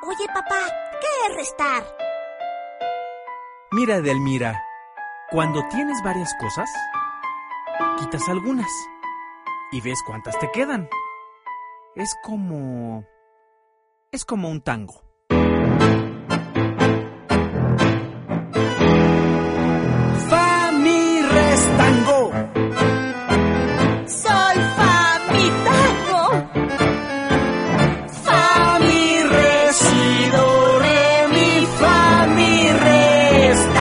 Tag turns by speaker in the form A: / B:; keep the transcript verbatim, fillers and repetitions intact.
A: Oye, papá, ¿qué es restar?
B: Mira, Edelmira, cuando tienes varias cosas, quitas algunas y ves cuántas te quedan. Es como... es como un tango.